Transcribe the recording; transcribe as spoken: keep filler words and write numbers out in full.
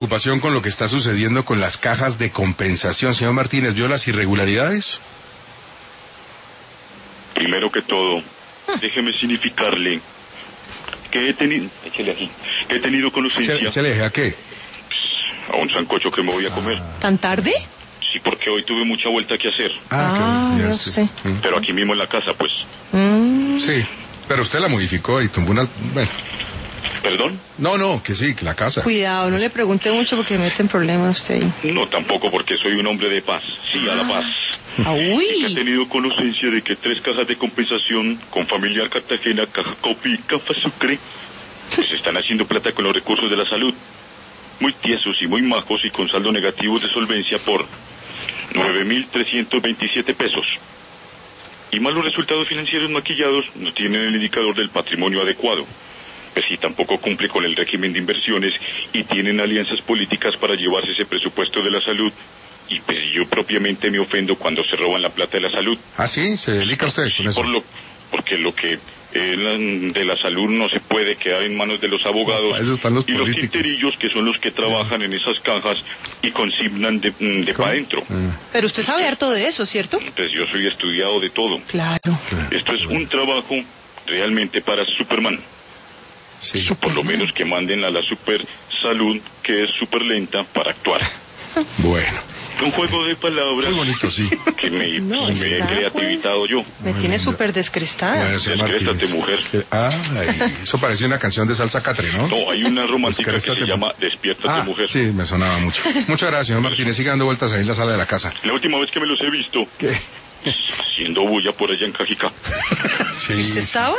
Preocupación con lo que está sucediendo con las cajas de compensación. Señor Martínez, ¿vio las irregularidades? Primero que todo, déjeme significarle que he tenido, échale aquí, que he tenido conocimiento. Échale, échale, ¿a qué? A un sancocho que me voy a comer. ¿Tan tarde? Sí, porque hoy tuve mucha vuelta que hacer. Ah, que, yo sí. sé. Pero aquí mismo en la casa, pues. Mm. Sí, pero usted la modificó y tumbó una... Bueno. ¿Perdón? No, no, que sí, que la casa. Cuidado, no le pregunte mucho porque mete en problemas usted ahí. No, tampoco, porque soy un hombre de paz. Sí, a la paz. Ah, Y que he uy. tenido conocimiento de que tres cajas de compensación con Familiar Cartagena, Caja Copi y Caja Sucre, pues están haciendo plata con los recursos de la salud. Muy tiesos y muy majos y con saldo negativo de solvencia por nueve mil trescientos veintisiete pesos. Y malos resultados financieros maquillados no tienen el indicador del patrimonio adecuado. Pues sí, tampoco cumple con el régimen de inversiones y tienen alianzas políticas para llevarse ese presupuesto de la salud. Y pues yo propiamente me ofendo cuando se roban la plata de la salud. Ah, sí, se dedica usted con eso. Por lo, porque lo que eh, la- de la salud no se puede quedar en manos de los abogados. Para eso están los y los políticos. tinterillos que son los que trabajan en esas cajas y consignan de, mm, de ¿Cómo? para adentro. Ah, Pero usted sabe harto de eso, ¿cierto? Pues yo soy estudiado de todo. Claro. Esto es un trabajo realmente para Superman. sí. Por lo menos que manden a la super salud, que es súper lenta para actuar. Bueno, Un juego de palabras muy bonito, sí. que me, No, me he está, creativitado yo. Me tiene súper descrestada. Bueno, señor Descréstate, Martínez. mujer. Ah, ay, eso parecía una canción de salsa catre, ¿no? No, hay una romántica que se Descréstate, llama Despiértate, Ah, mujer. sí, me sonaba mucho. Muchas gracias, señor Martínez. Sigue dando vueltas ahí en la sala de la casa. La última vez que me los he visto, ¿Qué? haciendo bulla por allá en Cajicá. Sí, ¿Usted estaba?